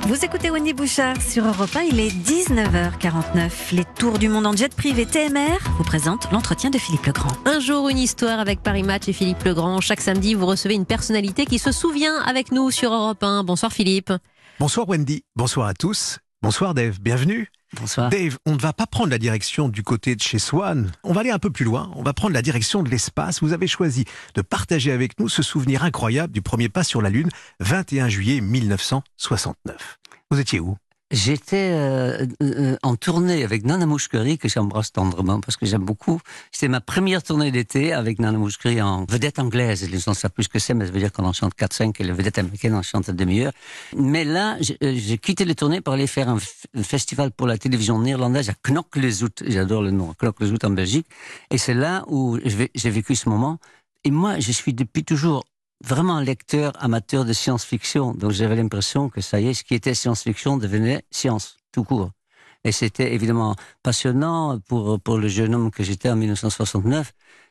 Vous écoutez Wendy Bouchard sur Europe 1, il est 19h49. Les tours du monde en jet privé TMR vous présentent l'entretien de Philippe Legrand. Un jour, une histoire avec Paris Match et Philippe Legrand. Chaque samedi, vous recevez une personnalité qui se souvient avec nous sur Europe 1. Bonsoir Philippe. Bonsoir Wendy, bonsoir à tous. Bonsoir Dave, bienvenue. Bonsoir. Dave, on ne va pas prendre la direction du côté de chez Swan. On va aller un peu plus loin. On va prendre la direction de l'espace. Vous avez choisi de partager avec nous ce souvenir incroyable du premier pas sur la Lune, 21 juillet 1969. Vous étiez où ? J'étais en tournée avec Nana Mouchkeri, que j'embrasse tendrement parce que j'aime beaucoup. C'était ma première tournée d'été avec Nana Mouchkeri en vedette anglaise. Les gens savent plus ce que c'est, mais ça veut dire qu'on en chante 4-5 et les vedettes américaines en chantent une demi-heure. Mais là, j'ai quitté les tournées pour aller faire un festival pour la télévision néerlandaise à Knokke-les-Zoet. J'adore le nom, Knokke-les-Zoet en Belgique. Et c'est là où j'ai vécu ce moment. Et moi, je suis depuis toujours vraiment un lecteur amateur de science-fiction. Donc j'avais l'impression que ça y est, ce qui était science-fiction devenait science, tout court. Et c'était évidemment passionnant pour le jeune homme que j'étais en 1969.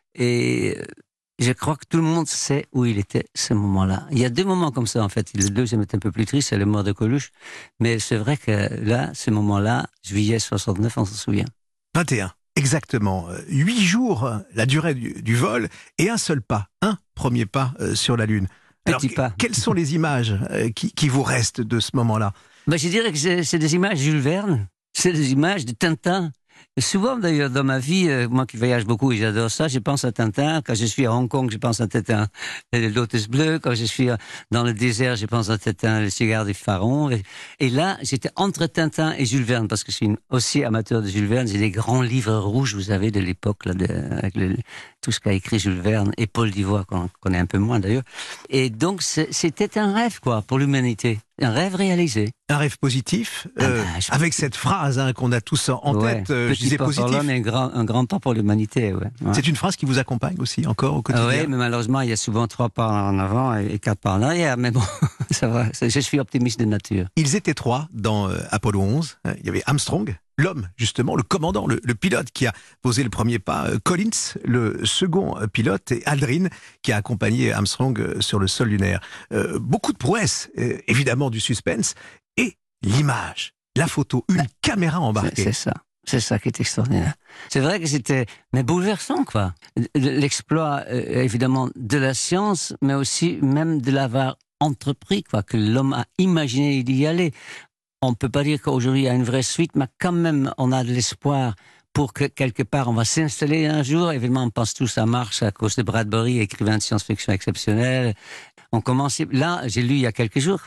Et je crois que tout le monde sait où il était ce moment-là. Il y a deux moments comme ça, en fait. Le deuxième est un peu plus triste, c'est le mort de Coluche. Mais c'est vrai que là, ce moment-là, juillet 69, on s'en souvient. 21. Exactement. 8 jours, la durée du vol, et un seul pas, un premier pas sur la Lune. Alors, Petit pas. Quelles sont les images qui vous restent de ce moment-là ? Je dirais que c'est des images de Jules Verne, c'est des images de Tintin. Et souvent d'ailleurs dans ma vie, moi qui voyage beaucoup et j'adore ça, je pense à Tintin. Quand je suis à Hong Kong, je pense à Tintin, le Lotus Bleu. Quand je suis dans le désert, je pense à Tintin, le cigare du Pharaon. Et là, j'étais entre Tintin et Jules Verne, parce que je suis aussi amateur de Jules Verne. J'ai des grands livres rouges, vous savez, de l'époque, là, avec tout ce qu'a écrit Jules Verne et Paul Divoire, qu'on connaît un peu moins d'ailleurs. Et donc, c'était un rêve, quoi, pour l'humanité. Un rêve réalisé. Un rêve positif, avec cette phrase qu'on a tous en tête, je disais pas positif. pour l'homme et un grand pas pour l'humanité. Ouais. C'est une phrase qui vous accompagne aussi encore au quotidien. Oui, mais malheureusement, il y a souvent 3 pas en avant et 4 pas en arrière. Mais bon, ça va, je suis optimiste de nature. Ils étaient 3 dans Apollo 11. Il y avait Armstrong, l'homme justement, le commandant, le pilote qui a posé le premier pas, Collins, le second pilote, et Aldrin qui a accompagné Armstrong sur le sol lunaire. Beaucoup de prouesses, évidemment du suspense, et l'image, la photo, une caméra embarquée. C'est ça qui est extraordinaire. C'est vrai que c'était bouleversant, quoi. L'exploit, évidemment, de la science, mais aussi même de l'avoir entrepris, quoi, que l'homme a imaginé d'y aller. On peut pas dire qu'aujourd'hui il y a une vraie suite, mais quand même on a de l'espoir pour que quelque part on va s'installer un jour. Évidemment, on pense tous à Mars à cause de Bradbury, écrivain de science-fiction exceptionnel. On commence là, j'ai lu il y a quelques jours,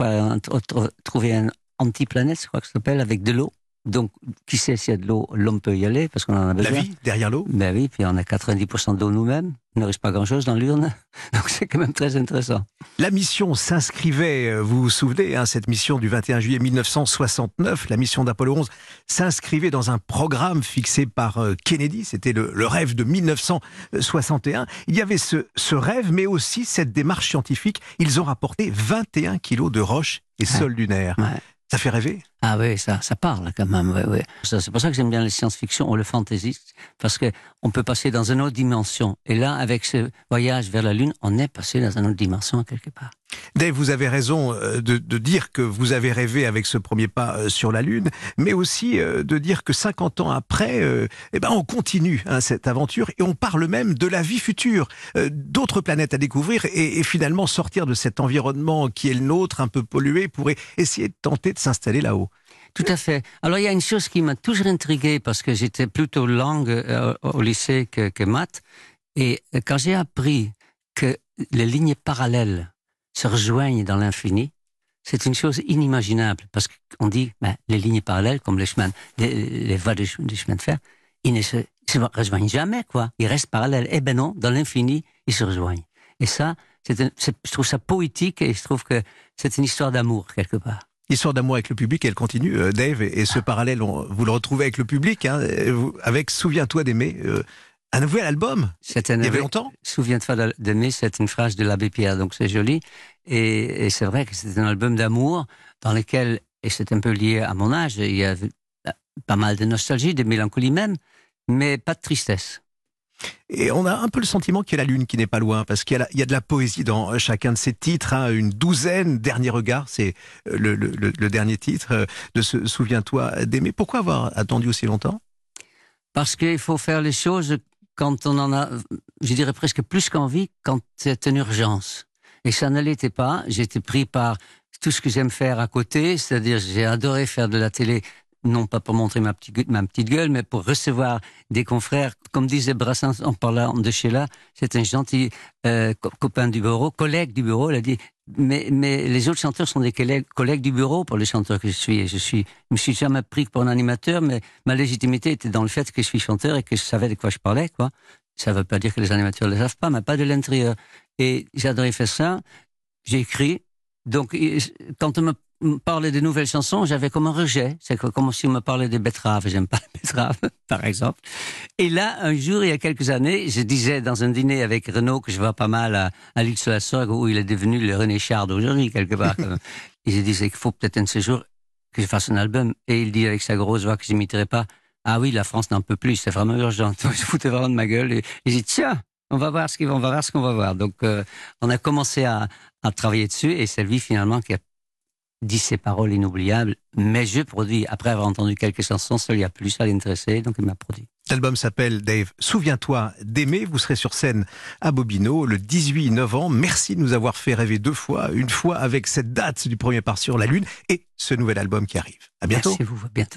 trouver un antiplanète, je crois que ça s'appelle, avec de l'eau. Donc, qui sait s'il y a de l'eau, l'homme peut y aller, parce qu'on en a besoin. La vie derrière l'eau ? Ben oui, puis on a 90% d'eau nous-mêmes. Il ne reste pas grand-chose dans l'urne. Donc, c'est quand même très intéressant. La mission s'inscrivait, vous vous souvenez, cette mission du 21 juillet 1969, la mission d'Apollo 11, s'inscrivait dans un programme fixé par Kennedy. C'était le rêve de 1961. Il y avait ce rêve, mais aussi cette démarche scientifique. Ils ont rapporté 21 kilos de roches et sol lunaire. Ouais. Ça fait rêver ? Ah oui, ça parle quand même. Ouais. C'est pour ça que j'aime bien les science-fiction ou le fantasy, parce que on peut passer dans une autre dimension. Et là, avec ce voyage vers la Lune, on est passé dans une autre dimension quelque part. Dave, vous avez raison de dire que vous avez rêvé avec ce premier pas sur la Lune, mais aussi de dire que 50 ans après, on continue cette aventure et on parle même de la vie future, d'autres planètes à découvrir et finalement sortir de cet environnement qui est le nôtre, un peu pollué, pour essayer de tenter de s'installer là-haut. Tout à fait. Alors, il y a une chose qui m'a toujours intrigué, parce que j'étais plutôt langue au lycée que maths. Et quand j'ai appris que les lignes parallèles se rejoignent dans l'infini, c'est une chose inimaginable. Parce qu'on dit, les lignes parallèles, comme les chemins, les voies de chemin de fer, ils ne se rejoignent jamais, quoi. Ils restent parallèles. Eh ben non, dans l'infini, ils se rejoignent. Et ça, je trouve ça poétique, et je trouve que c'est une histoire d'amour, quelque part. Histoire d'amour avec le public, elle continue, Dave, et ce parallèle, vous le retrouvez avec le public, avec Souviens-toi d'aimer, un nouvel album, il y avait longtemps. Souviens-toi d'aimer, c'est une phrase de l'abbé Pierre, donc c'est joli, et c'est vrai que c'est un album d'amour dans lequel, et c'est un peu lié à mon âge, il y a pas mal de nostalgie, de mélancolie même, mais pas de tristesse. Et on a un peu le sentiment qu'il y a la lune qui n'est pas loin, parce qu'il y a de la poésie dans chacun de ces titres, hein, une douzaine. Dernier regard, c'est le dernier titre de ce Souviens-toi d'aimer. Pourquoi avoir attendu aussi longtemps? Parce qu'il faut faire les choses quand on en a, je dirais presque plus qu'envie, quand c'est une urgence. Et ça ne l'était pas. J'étais pris par tout ce que j'aime faire à côté, c'est-à-dire j'ai adoré faire de la télé, non pas pour montrer ma petite gueule, mais pour recevoir des confrères. Comme disait Brassens en parlant de Sheila, c'est un gentil copain du bureau, collègue du bureau. Il a dit, mais les autres chanteurs sont des collègues du bureau pour les chanteurs que je suis. Et je me suis jamais pris pour un animateur, mais ma légitimité était dans le fait que je suis chanteur et que je savais de quoi je parlais, quoi. Ça ne veut pas dire que les animateurs ne le savent pas, mais pas de l'intérieur. Et j'adorais faire ça. J'ai écrit. Donc, quand on me parlait des nouvelles chansons, j'avais comme un rejet. C'est comme si on me parlait des betteraves. J'aime pas les betteraves, par exemple. Et là, un jour, il y a quelques années, je disais dans un dîner avec Renaud, que je vois pas mal à l'Île-sur-la-Sorgue, où il est devenu le René Char d'aujourd'hui, quelque part. Et je disais qu'il faut peut-être un de ces jours que je fasse un album. Et il dit avec sa grosse voix que je n'imiterai pas, ah oui, la France n'en peut plus, c'est vraiment urgent. Donc, je foutais vraiment de ma gueule. Et j'ai dit, tiens, on va voir ce qu'on va voir. Donc, on a commencé à travailler dessus, et c'est lui finalement qui a dit ces paroles inoubliables. Mais je produis, après avoir entendu quelques chansons, ça lui a plu, ça l'intéressait, donc il m'a produit. L'album s'appelle, Dave, Souviens-toi d'aimer. Vous serez sur scène à Bobino le 18 novembre. Merci de nous avoir fait rêver deux fois. Une fois avec cette date du premier part sur la Lune et ce nouvel album qui arrive. À bientôt. Merci vous, à bientôt.